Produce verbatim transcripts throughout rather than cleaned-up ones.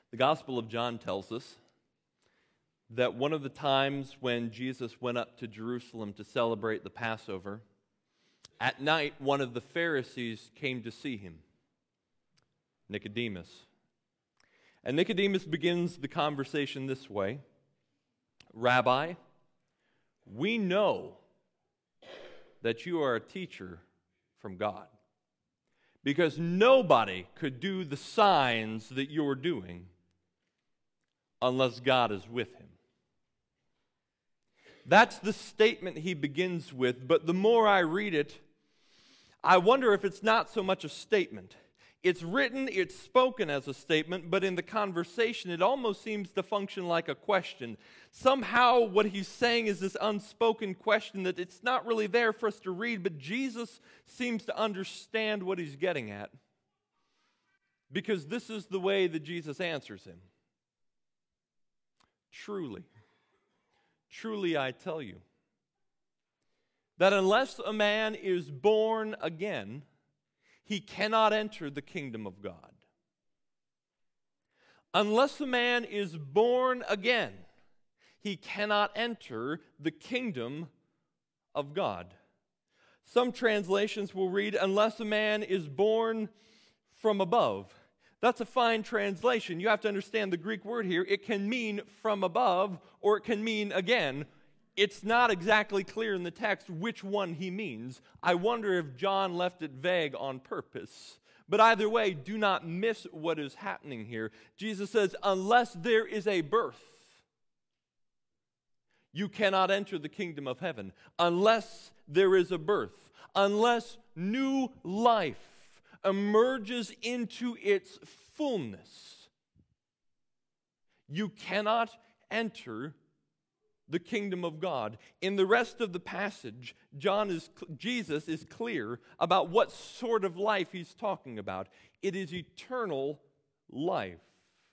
The Gospel of John tells us that one of the times when Jesus went up to Jerusalem to celebrate the Passover, at night one of the Pharisees came to see him, Nicodemus. And Nicodemus begins the conversation this way: Rabbi, we know that you are a teacher from God, because nobody could do the signs that you're doing unless God is with him. That's the statement he begins with, but the more I read it, I wonder if it's not so much a statement. It's written, it's spoken as a statement, but in the conversation it almost seems to function like a question. Somehow what he's saying is this unspoken question that it's not really there for us to read, but Jesus seems to understand what he's getting at, because this is the way that Jesus answers him. Truly, truly I tell you, that unless a man is born again, he cannot enter the kingdom of God. Unless a man is born again, he cannot enter the kingdom of God. Some translations will read, unless a man is born from above. That's a fine translation. You have to understand the Greek word here. It can mean from above, or it can mean again. It's not exactly clear in the text which one he means. I wonder if John left it vague on purpose. But either way, do not miss what is happening here. Jesus says, unless there is a birth, you cannot enter the kingdom of heaven. Unless there is a birth, unless new life emerges into its fullness, you cannot enter the kingdom of God. In the rest of the passage, John is Jesus is clear about what sort of life he's talking about. It is eternal life.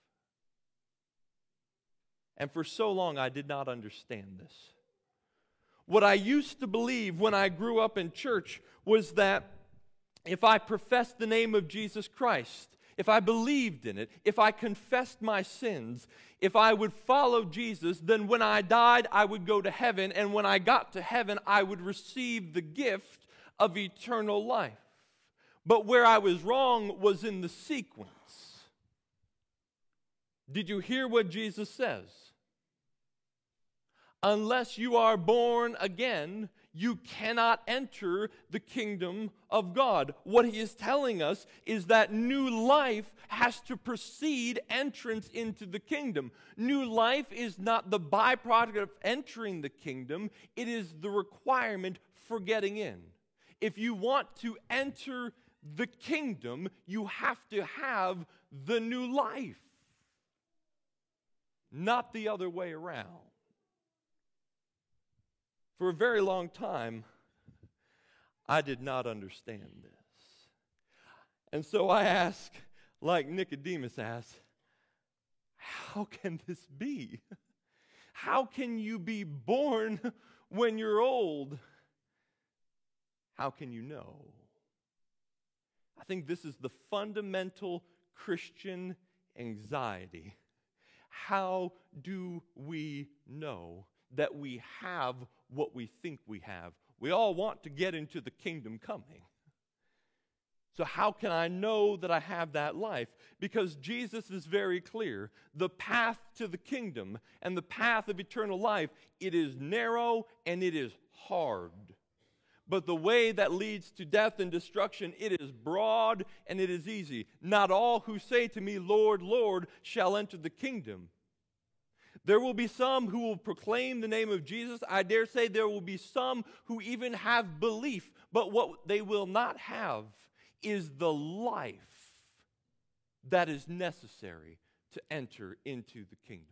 And for so long I did not understand this. What I used to believe when I grew up in church was that if I professed the name of Jesus Christ, if I believed in it, if I confessed my sins, if I would follow Jesus, then when I died, I would go to heaven, and when I got to heaven, I would receive the gift of eternal life. But where I was wrong was in the sequence. Did you hear what Jesus says? Unless you are born again, you cannot enter the kingdom of God. What he is telling us is that new life has to precede entrance into the kingdom. New life is not the byproduct of entering the kingdom. It is the requirement for getting in. If you want to enter the kingdom, you have to have the new life, not the other way around. For a very long time, I did not understand this. And so I ask, like Nicodemus asked, how can this be? How can you be born when you're old? How can you know? I think this is the fundamental Christian anxiety. How do we know that we have what we think we have? We all want to get into the kingdom coming. So how can I know that I have that life? Because Jesus is very clear. The path to the kingdom and the path of eternal life, it is narrow and it is hard. But the way that leads to death and destruction, it is broad and it is easy. Not all who say to me, Lord, Lord, shall enter the kingdom. There will be some who will proclaim the name of Jesus. I dare say there will be some who even have belief, but what they will not have is the life that is necessary to enter into the kingdom.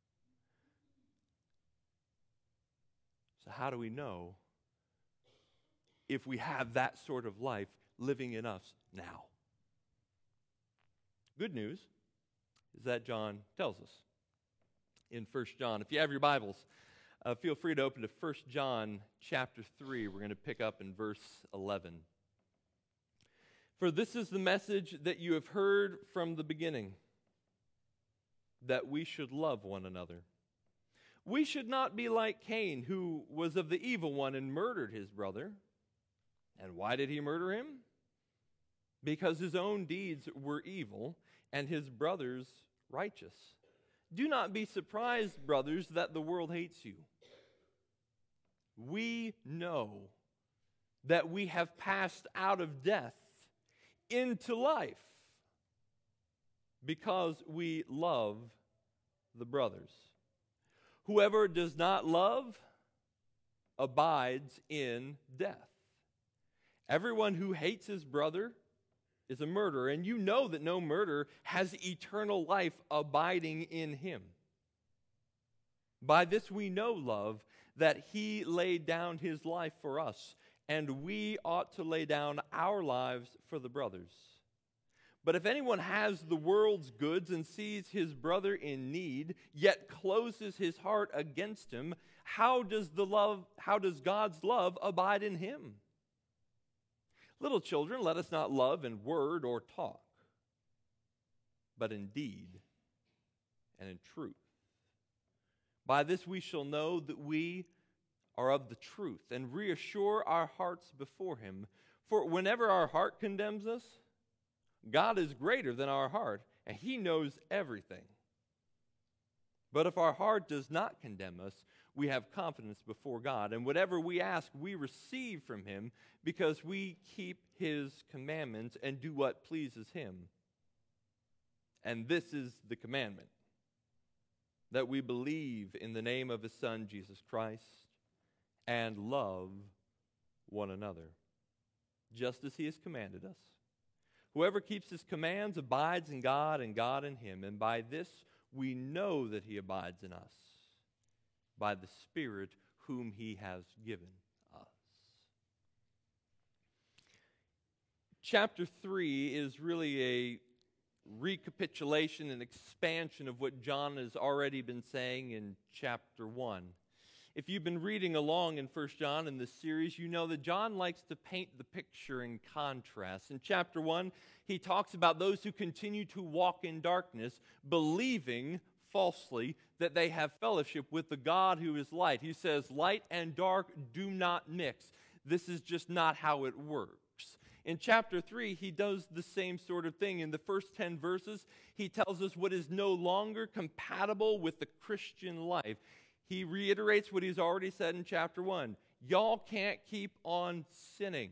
So how do we know if we have that sort of life living in us now? Good news is that John tells us in First John. If you have your Bibles, uh, feel free to open to First John chapter three. We're going to pick up in verse eleven. For this is the message that you have heard from the beginning, that we should love one another. We should not be like Cain, who was of the evil one and murdered his brother. And why did he murder him? Because his own deeds were evil and his brother's righteous. Do not be surprised, brothers, that the world hates you. We know that we have passed out of death into life because we love the brothers. Whoever does not love abides in death. Everyone who hates his brother is a murderer, and you know that no murderer has eternal life abiding in him. By this we know love, that he laid down his life for us, and we ought to lay down our lives for the brothers. But if anyone has the world's goods and sees his brother in need, yet closes his heart against him, how does the love, how does God's love abide in him? Little children, let us not love in word or talk, but in deed and in truth. By this we shall know that we are of the truth, and reassure our hearts before him. For whenever our heart condemns us, God is greater than our heart, and he knows everything. But if our heart does not condemn us, we have confidence before God, and whatever we ask, we receive from him, because we keep his commandments and do what pleases him. And this is the commandment, that we believe in the name of his Son, Jesus Christ, and love one another, just as he has commanded us. Whoever keeps his commands abides in God, and God in him. And by this we know that he abides in us, by the Spirit whom he has given us. Chapter three is really a recapitulation and expansion of what John has already been saying in chapter one. If you've been reading along in First John in this series, you know that John likes to paint the picture in contrast. In chapter one, he talks about those who continue to walk in darkness, believing falsely that they have fellowship with the God who is light. He says, light and dark do not mix. This is just not how it works. In chapter three, he does the same sort of thing. In the first ten verses, he tells us what is no longer compatible with the Christian life. He reiterates what he's already said in chapter one. Y'all can't keep on sinning.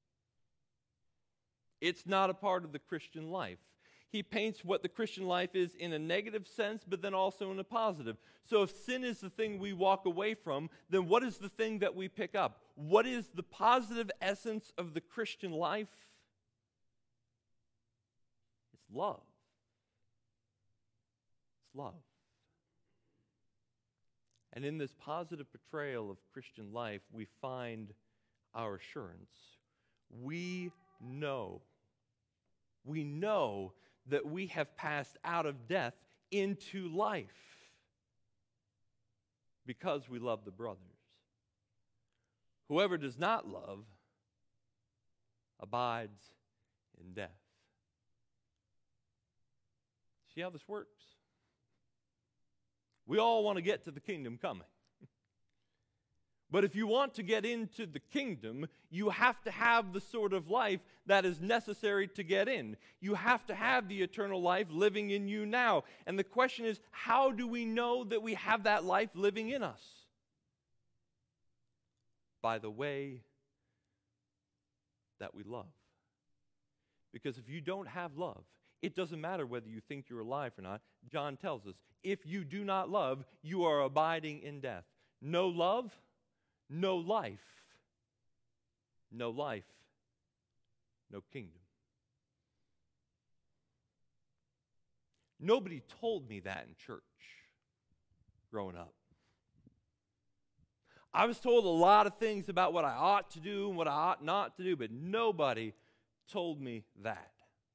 It's not a part of the Christian life. He paints what the Christian life is in a negative sense, but then also in a positive. So if sin is the thing we walk away from, then what is the thing that we pick up? What is the positive essence of the Christian life? It's love. It's love. And in this positive portrayal of Christian life, we find our assurance. We know. We know that we have passed out of death into life because we love the brothers. Whoever does not love abides in death. See how this works? We all want to get to the kingdom coming. But if you want to get into the kingdom, you have to have the sort of life that is necessary to get in. You have to have the eternal life living in you now. And the question is, how do we know that we have that life living in us? By the way that we love. Because if you don't have love, it doesn't matter whether you think you're alive or not. John tells us, if you do not love, you are abiding in death. No love, no life. No life, no kingdom. Nobody told me that in church growing up. I was told a lot of things about what I ought to do and what I ought not to do, but nobody told me that.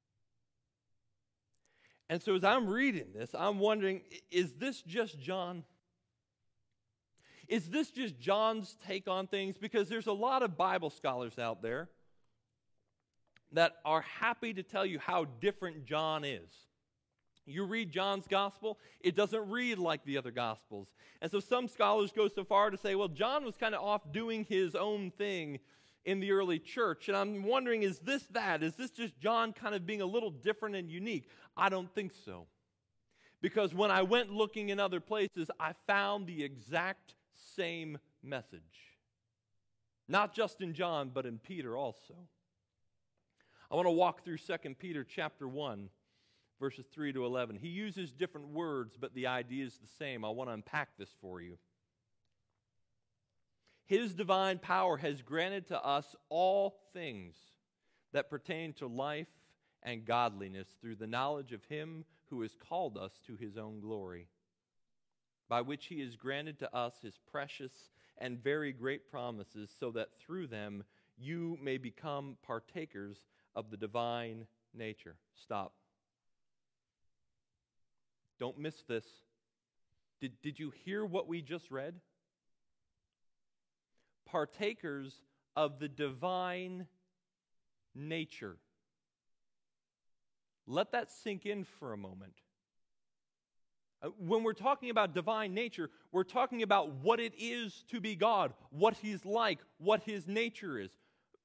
And so as I'm reading this, I'm wondering, is this just John? Is this just John's take on things? Because there's a lot of Bible scholars out there that are happy to tell you how different John is. You read John's gospel, it doesn't read like the other gospels. And so some scholars go so far to say, well, John was kind of off doing his own thing in the early church. And I'm wondering, is this that? Is this just John kind of being a little different and unique? I don't think so. Because when I went looking in other places, I found the exact same message. Not just in John, but in Peter also. I want to walk through Second Peter chapter one. Verses three to eleven. He uses different words, but the idea is the same. I want to unpack this for you. His divine power has granted to us all things that pertain to life and godliness through the knowledge of Him who has called us to His own glory, by which He has granted to us His precious and very great promises, so that through them you may become partakers of the divine nature. Stop. Don't miss this. Did, did you hear what we just read? Partakers of the divine nature. Let that sink in for a moment. Uh, when we're talking about divine nature, we're talking about what it is to be God, what He's like, what His nature is.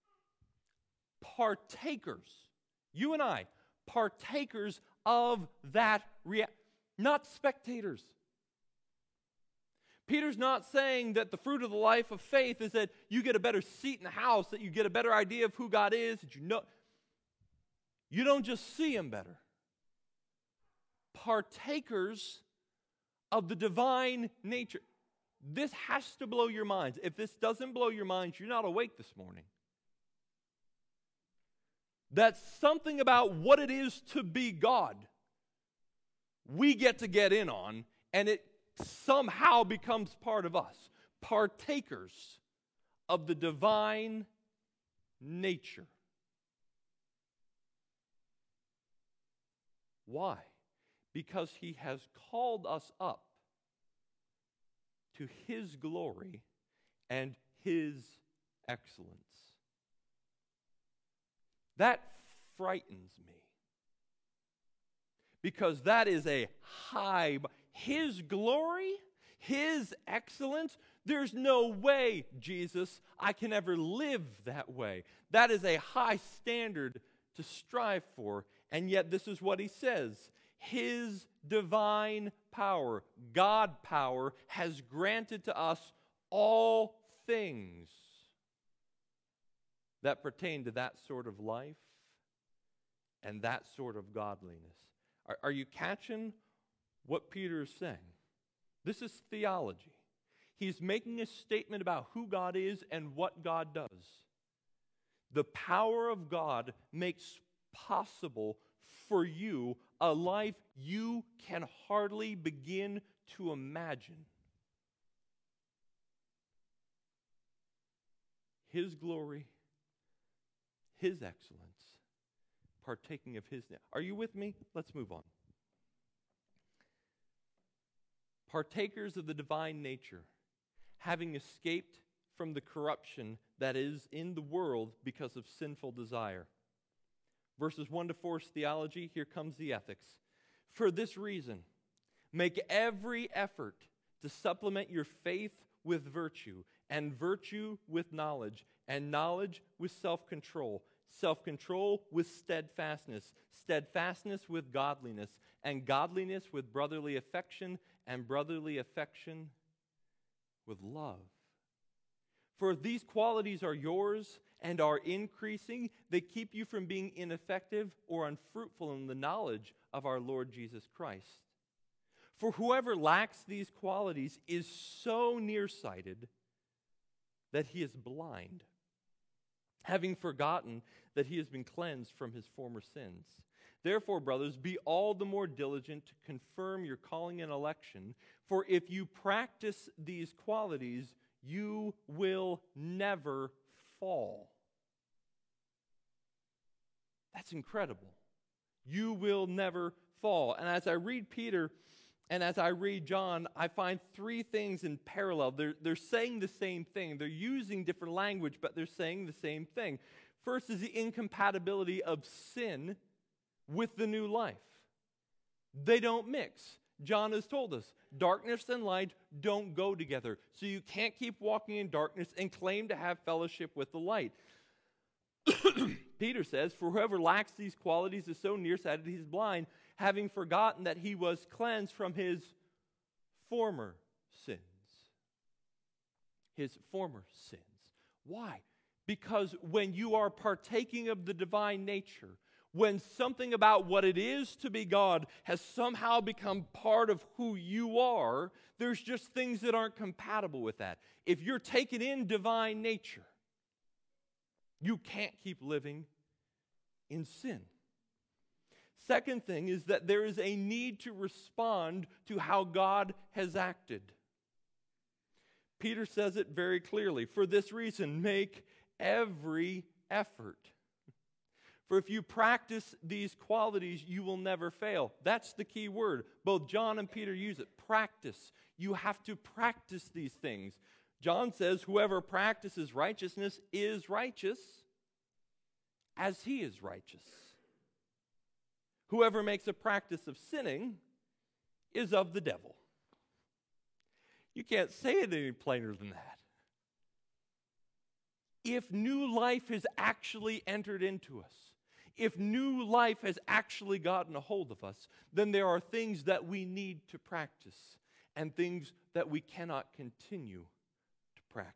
Partakers, you and I, partakers of that reality. Not spectators. Peter's not saying that the fruit of the life of faith is that you get a better seat in the house, that you get a better idea of who God is, that you know. You don't just see Him better. Partakers of the divine nature. This has to blow your minds. If this doesn't blow your minds, you're not awake this morning. That's something about what it is to be God we get to get in on, and it somehow becomes part of us. Partakers of the divine nature. Why? Because He has called us up to His glory and His excellence. That frightens me. Because that is a high, His glory, His excellence, there's no way, Jesus, I can ever live that way. That is a high standard to strive for, and yet this is what He says. His divine power, God power, has granted to us all things that pertain to that sort of life and that sort of godliness. Are, are you catching what Peter is saying? This is theology. He's making a statement about who God is and what God does. The power of God makes possible for you a life you can hardly begin to imagine. His glory, His excellence, partaking of His name. Are you with me? Let's move on. Partakers of the divine nature, having escaped from the corruption that is in the world because of sinful desire. Verses one to four is theology. Here comes the ethics. For this reason, make every effort to supplement your faith with virtue, and virtue with knowledge, and knowledge with self-control, self-control with steadfastness, steadfastness with godliness, and godliness with brotherly affection, and brotherly affection with love. For if these qualities are yours and are increasing, they keep you from being ineffective or unfruitful in the knowledge of our Lord Jesus Christ. For whoever lacks these qualities is so nearsighted that he is blind, having forgotten that he has been cleansed from his former sins. Therefore, brothers, be all the more diligent to confirm your calling and election, for if you practice these qualities, you will never fall. That's incredible. You will never fall. And as I read Peter and as I read John, I find three things in parallel. They're, they're saying the same thing. They're using different language, but they're saying the same thing. First is the incompatibility of sin with the new life. They don't mix. John has told us, darkness and light don't go together. So you can't keep walking in darkness and claim to have fellowship with the light. Peter says, for whoever lacks these qualities is so nearsighted he's blind, having forgotten that he was cleansed from his former sins. His former sins. Why? Because when you are partaking of the divine nature, when something about what it is to be God has somehow become part of who you are, there's just things that aren't compatible with that. If you're taking in divine nature, you can't keep living in sin. Second thing is that there is a need to respond to how God has acted. Peter says it very clearly. For this reason, make every effort. For if you practice these qualities, you will never fail. That's the key word. Both John and Peter use it. Practice. You have to practice these things. John says, whoever practices righteousness is righteous as he is righteous. Whoever makes a practice of sinning is of the devil. You can't say it any plainer than that. If new life has actually entered into us, if new life has actually gotten a hold of us, then there are things that we need to practice and things that we cannot continue to practice.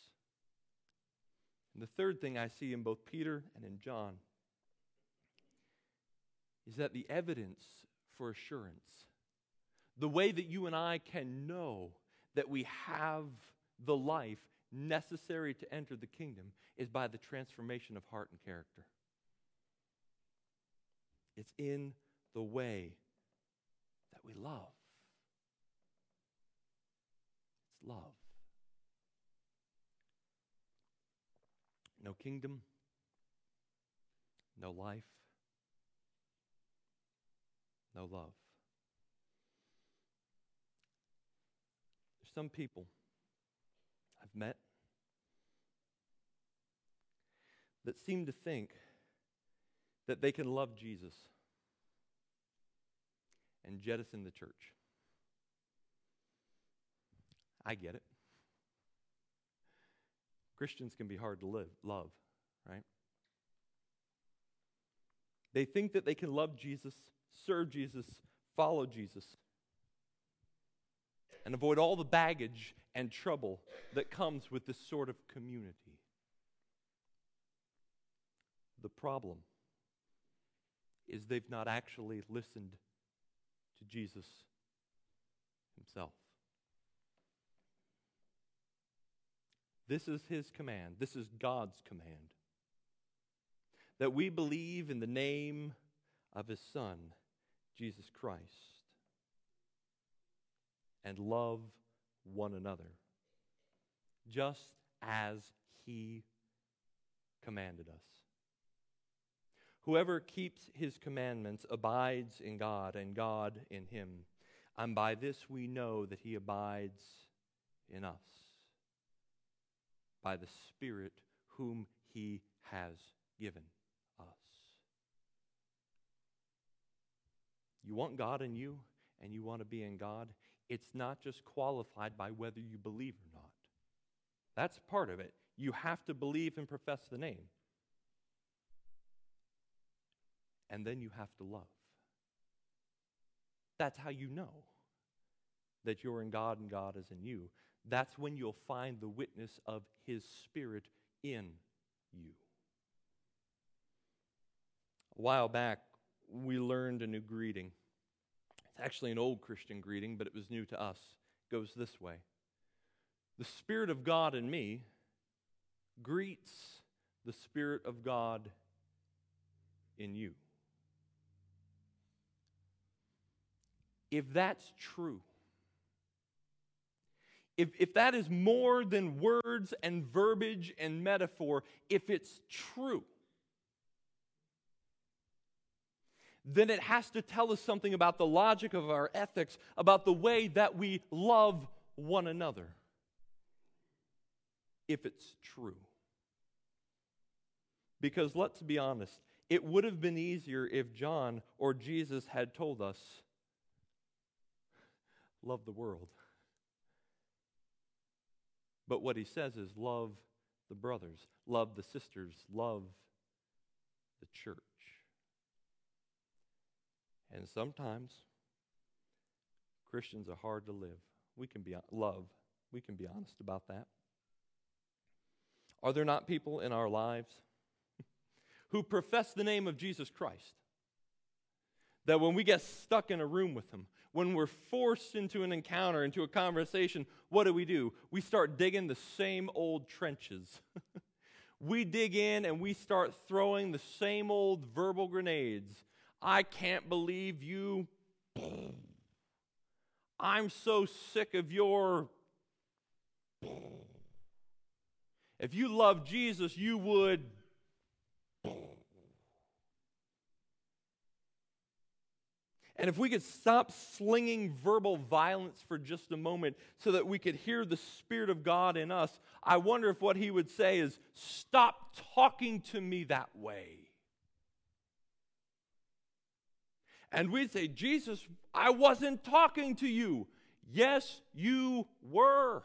And the third thing I see in both Peter and in John is that the evidence for assurance, the way that you and I can know that we have the life necessary to enter the kingdom, is by the transformation of heart and character. It's in the way that we love. It's love. No kingdom, no life, no love. There's some people I've met that seem to think that they can love Jesus and jettison the church. I get it. Christians can be hard to live, love, right? They think that they can love Jesus, serve Jesus, follow Jesus, and avoid all the baggage and trouble that comes with this sort of community. The problem is they've not actually listened to Jesus himself. This is his command. This is God's command. That we believe in the name of his Son, Jesus Christ, and love one another, just as he commanded us. Whoever keeps his commandments abides in God, and God in him. And by this we know that he abides in us, by the Spirit whom he has given us. You want God in you, and you want to be in God, it's not just qualified by whether you believe or not. That's part of it. You have to believe and profess the name. And then you have to love. That's how you know that you're in God and God is in you. That's when you'll find the witness of his Spirit in you. A while back, we learned a new greeting. It's actually an old Christian greeting, but it was new to us. It goes this way. The Spirit of God in me greets the Spirit of God in you. If that's true, if, if that is more than words and verbiage and metaphor, if it's true, then it has to tell us something about the logic of our ethics, about the way that we love one another. If it's true. Because let's be honest, it would have been easier if John or Jesus had told us love the world. But what he says is love the brothers, love the sisters, love the church. And sometimes Christians are hard to live. We can be love. We can be honest about that. Are there not people in our lives who profess the name of Jesus Christ, that when we get stuck in a room with them, when we're forced into an encounter, into a conversation, what do we do? We start digging the same old trenches. We dig in and we start throwing the same old verbal grenades. I can't believe you. I'm so sick of your. If you love Jesus, you would. And if we could stop slinging verbal violence for just a moment so that we could hear the Spirit of God in us, I wonder if what he would say is, stop talking to me that way. And we'd say, Jesus, I wasn't talking to you. Yes, you were.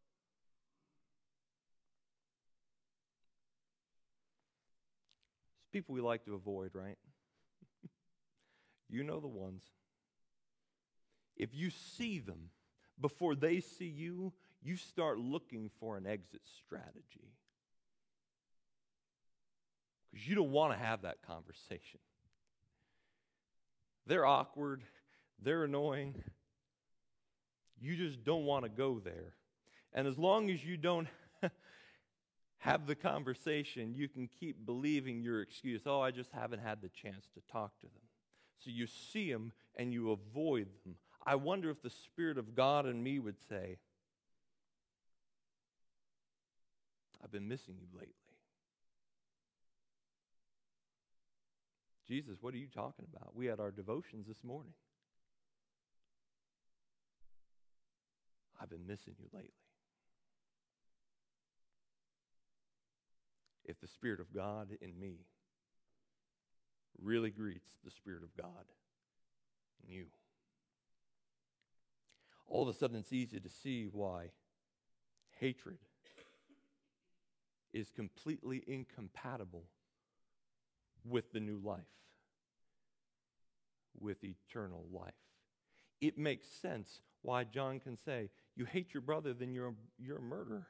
It's people we like to avoid, right? You know the ones. If you see them before they see you, you start looking for an exit strategy. Because you don't want to have that conversation. They're awkward. They're annoying. You just don't want to go there. And as long as you don't have the conversation, you can keep believing your excuse. Oh, I just haven't had the chance to talk to them. So you see them and you avoid them. I wonder if the Spirit of God in me would say, I've been missing you lately. Jesus, what are you talking about? We had our devotions this morning. I've been missing you lately. If the Spirit of God in me really greets the Spirit of God in you, all of a sudden it's easy to see why hatred is completely incompatible with the new life, with eternal life. It makes sense why John can say, you hate your brother, then you're, you're a murderer.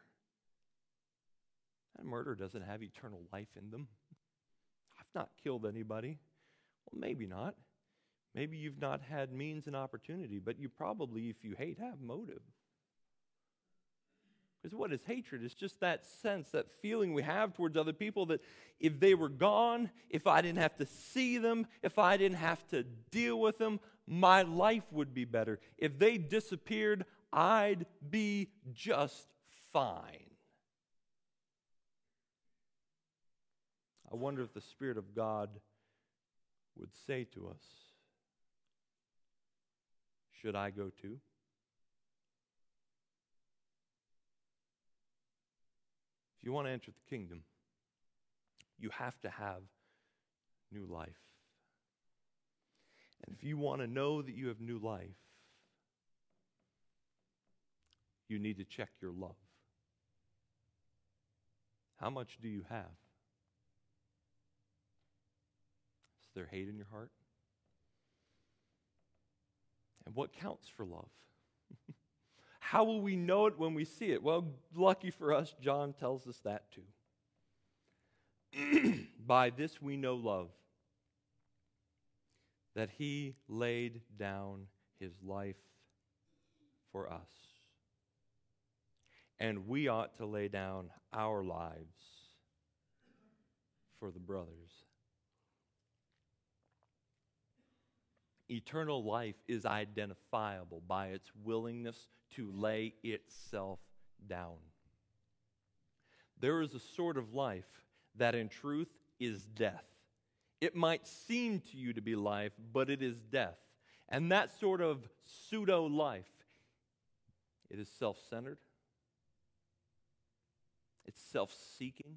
That murder doesn't have eternal life in them. I've not killed anybody. Well, maybe not. Maybe you've not had means and opportunity, but you probably, if you hate, have motive. Because what is hatred? It's just that sense, that feeling we have towards other people that if they were gone, if I didn't have to see them, if I didn't have to deal with them, my life would be better. If they disappeared, I'd be just fine. I wonder if the Spirit of God would say to us, should I go too? If you want to enter the kingdom, you have to have new life. And if you want to know that you have new life, you need to check your love. How much do you have? Is there hate in your heart? And what counts for love? How will we know it when we see it? Well, lucky for us, John tells us that too. By this we know love, that he laid down his life for us. And we ought to lay down our lives for the brothers. Eternal life is identifiable by its willingness to lay itself down. There is a sort of life that in truth is death. It might seem to you to be life, but it is death. And that sort of pseudo-life, it is self-centered. It's self-seeking,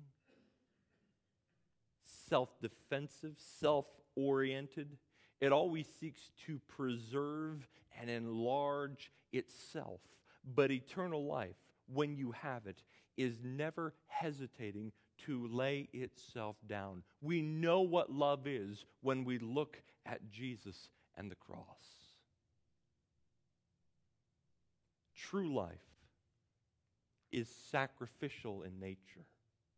self-defensive, self-oriented. It always seeks to preserve and enlarge itself. But eternal life, when you have it, is never hesitating to lay itself down. We know what love is when we look at Jesus and the cross. True life is sacrificial in nature.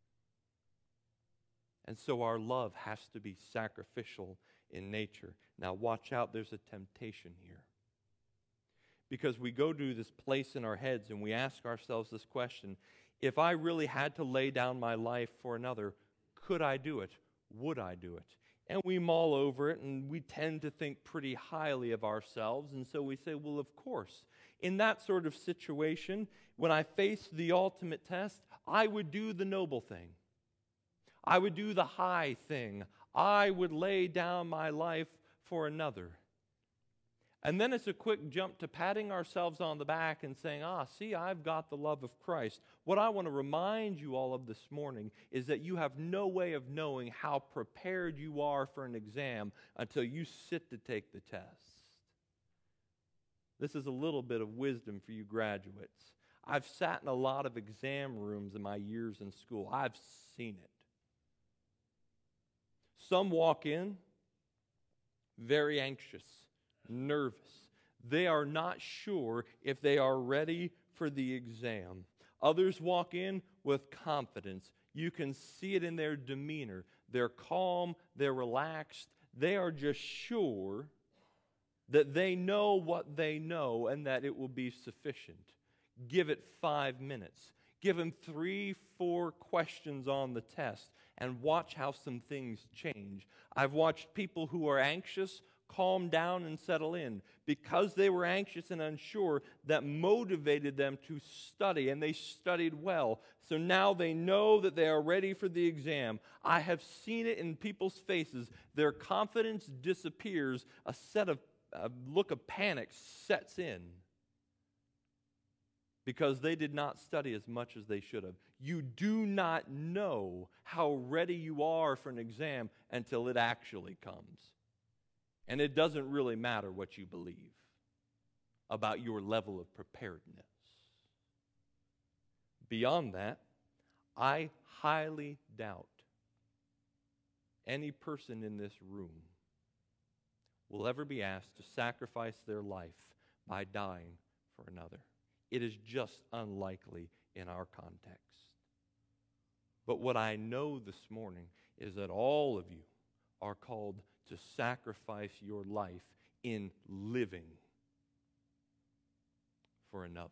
And so our love has to be sacrificial in nature. Now watch out, there's a temptation here. Because we go to this place in our heads and we ask ourselves this question: if I really had to lay down my life for another, could I do it? Would I do it? And we mull over it, and we tend to think pretty highly of ourselves, and so we say, well, of course. In that sort of situation, when I face the ultimate test, I would do the noble thing. I would do the high thing. I would lay down my life for another. And then it's a quick jump to patting ourselves on the back and saying, ah, see, I've got the love of Christ. What I want to remind you all of this morning is that you have no way of knowing how prepared you are for an exam until you sit to take the test. This is a little bit of wisdom for you graduates. I've sat in a lot of exam rooms in my years in school. I've seen it. Some walk in very anxious, nervous. They are not sure if they are ready for the exam. Others walk in with confidence. You can see it in their demeanor. They're calm, they're relaxed. They are just sure that they know what they know and that it will be sufficient. Give it five minutes. Give them three, four questions on the test and watch how some things change. I've watched people who are anxious calm down and settle in because they were anxious and unsure. That motivated them to study, and they studied well. So now they know that they are ready for the exam. I have seen it in people's faces. Their confidence disappears. A set of a look of panic sets in because they did not study as much as they should have. You do not know how ready you are for an exam until it actually comes. And it doesn't really matter what you believe about your level of preparedness. Beyond that, I highly doubt any person in this room will ever be asked to sacrifice their life by dying for another. It is just unlikely in our context. But what I know this morning is that all of you are called to sacrifice your life in living for another,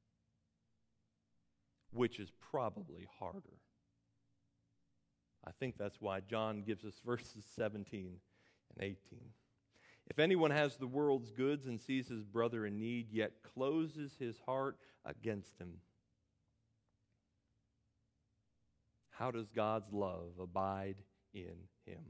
which is probably harder. I think that's why John gives us verses seventeen and eighteen. If anyone has the world's goods and sees his brother in need, yet closes his heart against him, how does God's love abide in him?